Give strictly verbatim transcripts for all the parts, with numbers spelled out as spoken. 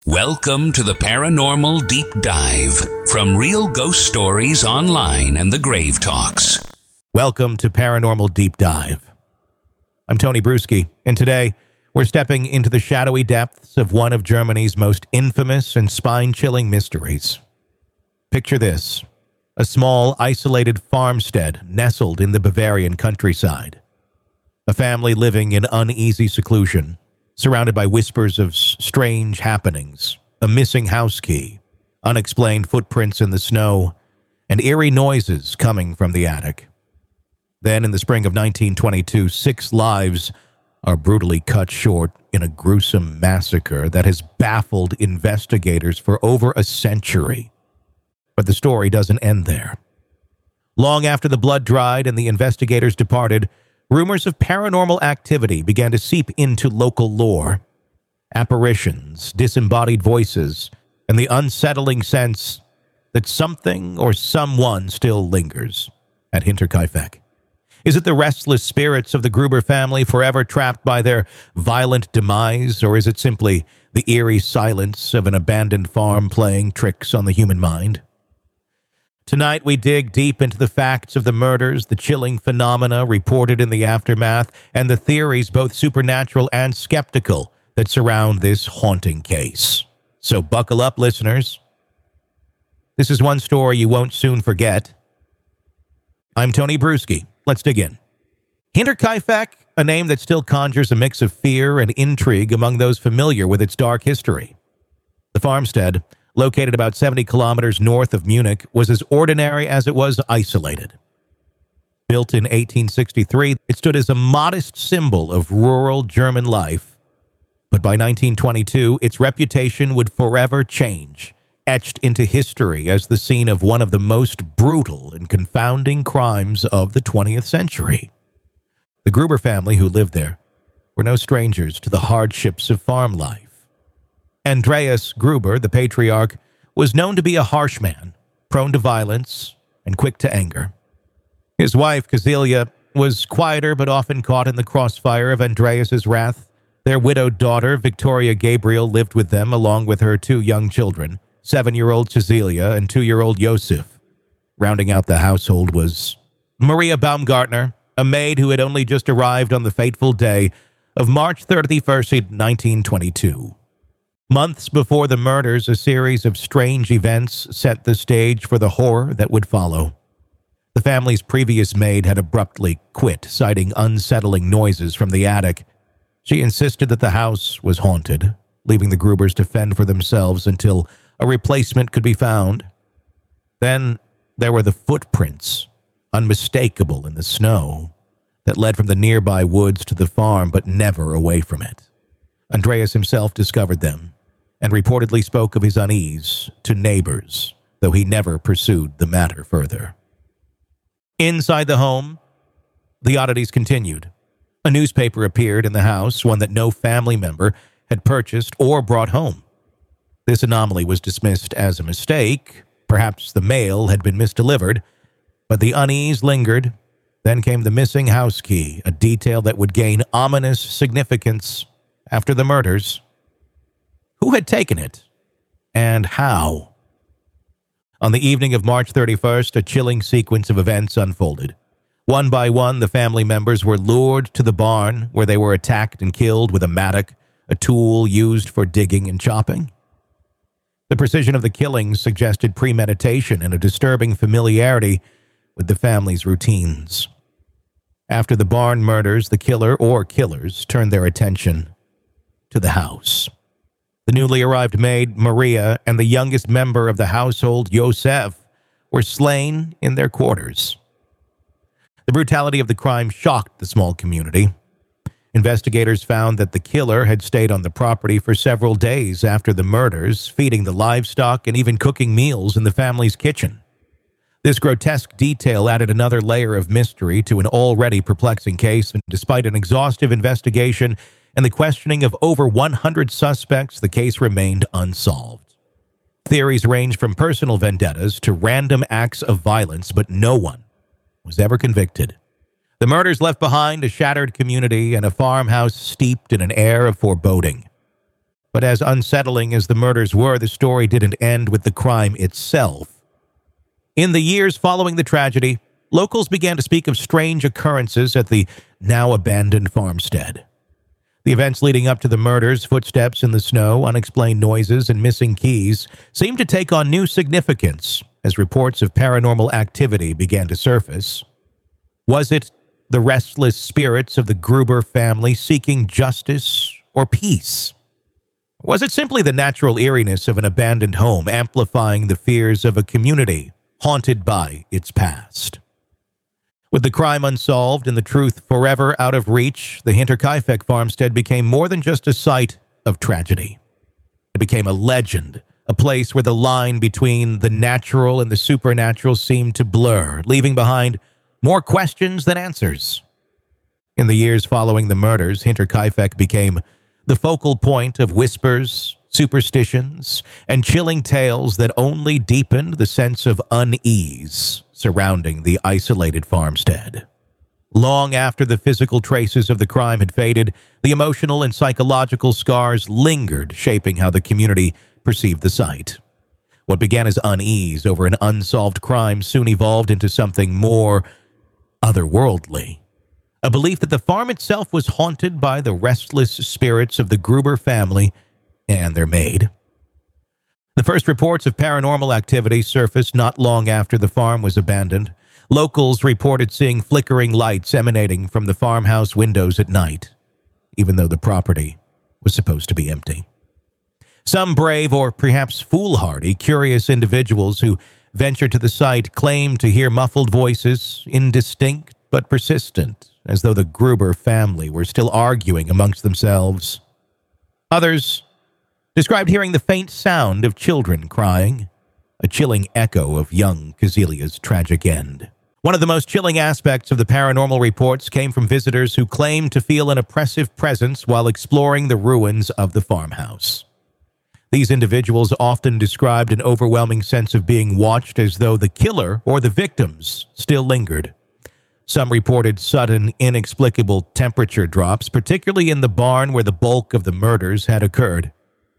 Welcome to the Paranormal Deep Dive from Real Ghost Stories Online and the Grave Talks. Welcome to Paranormal Deep Dive. I'm Tony Bruschi, and today we're stepping into the shadowy depths of one of Germany's most infamous and spine-chilling mysteries. Picture this, a small, isolated farmstead nestled in the Bavarian countryside. A family living in uneasy seclusion, surrounded by whispers of strange happenings, a missing house key, unexplained footprints in the snow, and eerie noises coming from the attic. Then, in the spring of nineteen twenty-two, six lives are brutally cut short in a gruesome massacre that has baffled investigators for over a century. But the story doesn't end there. Long after the blood dried and the investigators departed, rumors of paranormal activity began to seep into local lore. Apparitions, disembodied voices, and the unsettling sense that something or someone still lingers at Hinterkaifeck. Is it the restless spirits of the Gruber family forever trapped by their violent demise, or is it simply the eerie silence of an abandoned farm playing tricks on the human mind? Tonight, we dig deep into the facts of the murders, the chilling phenomena reported in the aftermath, and the theories, both supernatural and skeptical, that surround this haunting case. So buckle up, listeners. This is one story you won't soon forget. I'm Tony Bruschi. Let's dig in. Hinterkaifeck, a name that still conjures a mix of fear and intrigue among those familiar with its dark history. The farmstead, located about seventy kilometers north of Munich, was as ordinary as it was isolated. Built in eighteen sixty-three, it stood as a modest symbol of rural German life. But by nineteen twenty-two, its reputation would forever change, etched into history as the scene of one of the most brutal and confounding crimes of the twentieth century. The Gruber family who lived there were no strangers to the hardships of farm life. Andreas Gruber, the patriarch, was known to be a harsh man, prone to violence and quick to anger. His wife, Kazilia, was quieter but often caught in the crossfire of Andreas's wrath. Their widowed daughter, Victoria Gabriel, lived with them along with her two young children, seven-year-old Cecilia and two-year-old Josef. Rounding out the household was Maria Baumgartner, a maid who had only just arrived on the fateful day of March thirty-first, nineteen twenty-two. Months before the murders, a series of strange events set the stage for the horror that would follow. The family's previous maid had abruptly quit, citing unsettling noises from the attic. She insisted that the house was haunted, leaving the Grubers to fend for themselves until a replacement could be found. Then there were the footprints, unmistakable in the snow, that led from the nearby woods to the farm but never away from it. Andreas himself discovered them and reportedly spoke of his unease to neighbors, though he never pursued the matter further. Inside the home, the oddities continued. A newspaper appeared in the house, one that no family member had purchased or brought home. This anomaly was dismissed as a mistake. Perhaps the mail had been misdelivered, but the unease lingered. Then came the missing house key, a detail that would gain ominous significance after the murders. Who had taken it? And how? On the evening of March thirty-first, a chilling sequence of events unfolded. One by one, the family members were lured to the barn, where they were attacked and killed with a mattock, a tool used for digging and chopping. The precision of the killings suggested premeditation and a disturbing familiarity with the family's routines. After the barn murders, the killer or killers turned their attention to the house. The newly arrived maid, Maria, and the youngest member of the household, Josef, were slain in their quarters. The brutality of the crime shocked the small community. Investigators found that the killer had stayed on the property for several days after the murders, feeding the livestock and even cooking meals in the family's kitchen. This grotesque detail added another layer of mystery to an already perplexing case, and despite an exhaustive investigation and the questioning of over one hundred suspects, the case remained unsolved. Theories ranged from personal vendettas to random acts of violence, but no one was ever convicted. The murders left behind a shattered community and a farmhouse steeped in an air of foreboding. But as unsettling as the murders were, the story didn't end with the crime itself. In the years following the tragedy, locals began to speak of strange occurrences at the now-abandoned farmstead. The events leading up to the murders, footsteps in the snow, unexplained noises, and missing keys seemed to take on new significance as reports of paranormal activity began to surface. Was it the restless spirits of the Gruber family seeking justice or peace? Was it simply the natural eeriness of an abandoned home amplifying the fears of a community haunted by its past? With the crime unsolved and the truth forever out of reach, the Hinterkaifeck farmstead became more than just a site of tragedy. It became a legend, a place where the line between the natural and the supernatural seemed to blur, leaving behind more questions than answers. In the years following the murders, Hinterkaifeck became the focal point of whispers, superstitions, and chilling tales that only deepened the sense of unease surrounding the isolated farmstead. Long after the physical traces of the crime had faded, the emotional and psychological scars lingered, shaping how the community perceived the site. What began as unease over an unsolved crime soon evolved into something more otherworldly. A belief that the farm itself was haunted by the restless spirits of the Gruber family and their maid. The first reports of paranormal activity surfaced not long after the farm was abandoned. Locals reported seeing flickering lights emanating from the farmhouse windows at night, even though the property was supposed to be empty. Some brave or perhaps foolhardy, curious individuals who ventured to the site claimed to hear muffled voices, indistinct but persistent, as though the Gruber family were still arguing amongst themselves. Others described hearing the faint sound of children crying, a chilling echo of young Kezelia's tragic end. One of the most chilling aspects of the paranormal reports came from visitors who claimed to feel an oppressive presence while exploring the ruins of the farmhouse. These individuals often described an overwhelming sense of being watched, as though the killer or the victims still lingered. Some reported sudden, inexplicable temperature drops, particularly in the barn where the bulk of the murders had occurred.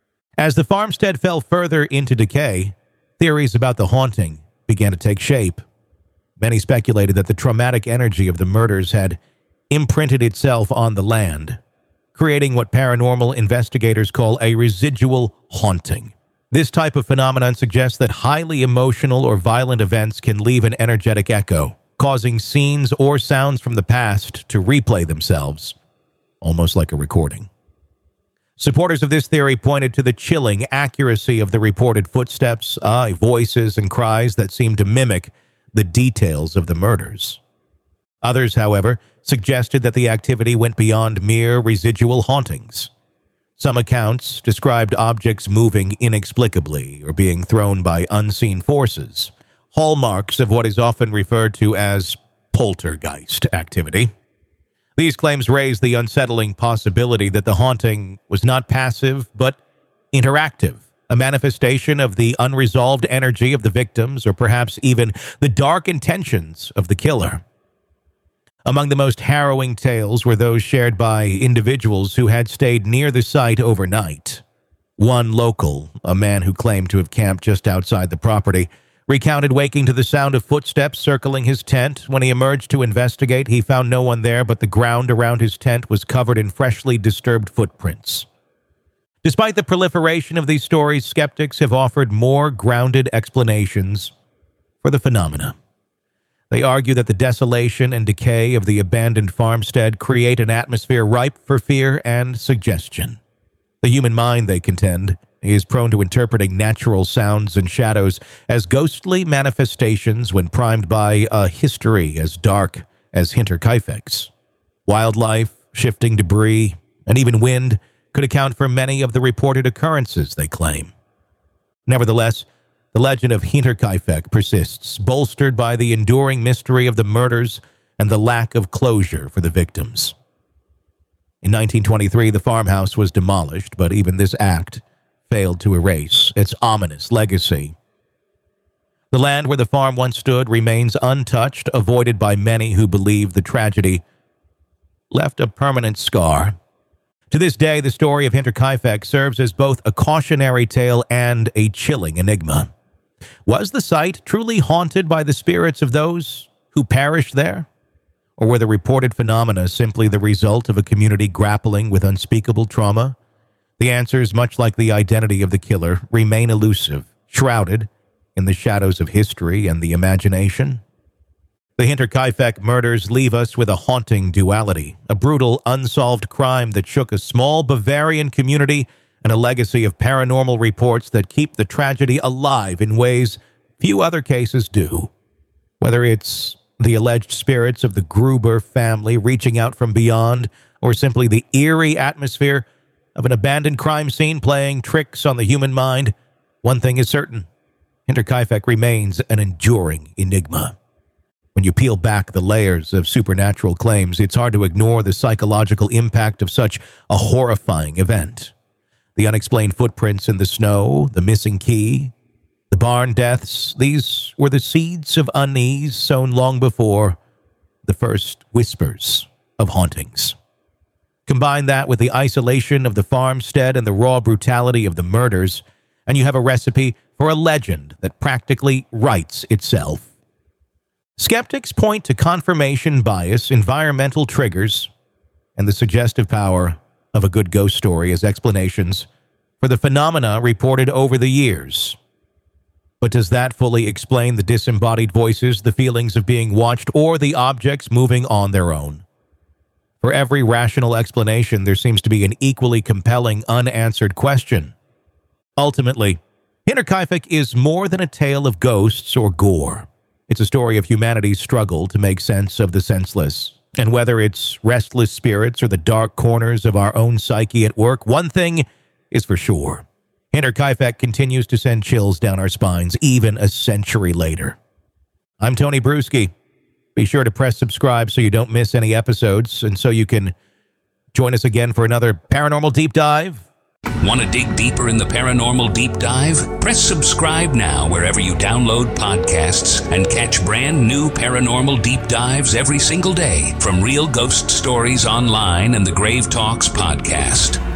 As the farmstead fell further into decay, theories about the haunting began to take shape. Many speculated that the traumatic energy of the murders had imprinted itself on the land, creating what paranormal investigators call a residual haunting. This type of phenomenon suggests that highly emotional or violent events can leave an energetic echo, causing scenes or sounds from the past to replay themselves, almost like a recording. Supporters of this theory pointed to the chilling accuracy of the reported footsteps, uh, voices, and cries that seemed to mimic the details of the murders. Others, however, suggested that the activity went beyond mere residual hauntings. Some accounts described objects moving inexplicably or being thrown by unseen forces, hallmarks of what is often referred to as poltergeist activity. These claims raised the unsettling possibility that the haunting was not passive but interactive, a manifestation of the unresolved energy of the victims, or perhaps even the dark intentions of the killer. Among the most harrowing tales were those shared by individuals who had stayed near the site overnight. One local, a man who claimed to have camped just outside the property, recounted waking to the sound of footsteps circling his tent. When he emerged to investigate, he found no one there, but the ground around his tent was covered in freshly disturbed footprints. Despite the proliferation of these stories, skeptics have offered more grounded explanations for the phenomena. They argue that the desolation and decay of the abandoned farmstead create an atmosphere ripe for fear and suggestion. The human mind, they contend, is prone to interpreting natural sounds and shadows as ghostly manifestations when primed by a history as dark as Hinterkaifeck's. Wildlife, shifting debris, and even wind could account for many of the reported occurrences, they claim. Nevertheless, the legend of Hinterkaifeck persists, bolstered by the enduring mystery of the murders and the lack of closure for the victims. In nineteen twenty-three, the farmhouse was demolished, but even this act failed to erase its ominous legacy. The land where the farm once stood remains untouched, avoided by many who believe the tragedy left a permanent scar. To this day, the story of Hinterkaifeck serves as both a cautionary tale and a chilling enigma. Was the site truly haunted by the spirits of those who perished there? Or were the reported phenomena simply the result of a community grappling with unspeakable trauma? The answers, much like the identity of the killer, remain elusive, shrouded in the shadows of history and the imagination. The Hinterkaifeck murders leave us with a haunting duality, a brutal, unsolved crime that shook a small Bavarian community and a legacy of paranormal reports that keep the tragedy alive in ways few other cases do. Whether it's the alleged spirits of the Gruber family reaching out from beyond, or simply the eerie atmosphere of an abandoned crime scene playing tricks on the human mind, one thing is certain: Hinterkaifeck remains an enduring enigma. When you peel back the layers of supernatural claims, it's hard to ignore the psychological impact of such a horrifying event. The unexplained footprints in the snow, the missing key, the barn deaths, these were the seeds of unease sown long before the first whispers of hauntings. Combine that with the isolation of the farmstead and the raw brutality of the murders, and you have a recipe for a legend that practically writes itself. Skeptics point to confirmation bias, environmental triggers, and the suggestive power of a good ghost story as explanations for the phenomena reported over the years. But does that fully explain the disembodied voices, the feelings of being watched, or the objects moving on their own? For every rational explanation, there seems to be an equally compelling unanswered question. Ultimately, Hinterkaifeck is more than a tale of ghosts or gore. It's a story of humanity's struggle to make sense of the senseless. And whether it's restless spirits or the dark corners of our own psyche at work, one thing is for sure: Hinterkaifeck continues to send chills down our spines, even a century later. I'm Tony Bruschi. Be sure to press subscribe so you don't miss any episodes, and so you can join us again for another Paranormal Deep Dive. Want to dig deeper in the Paranormal Deep Dive? Press subscribe now wherever you download podcasts and catch brand new Paranormal Deep Dives every single day from Real Ghost Stories Online and the Grave Talks podcast.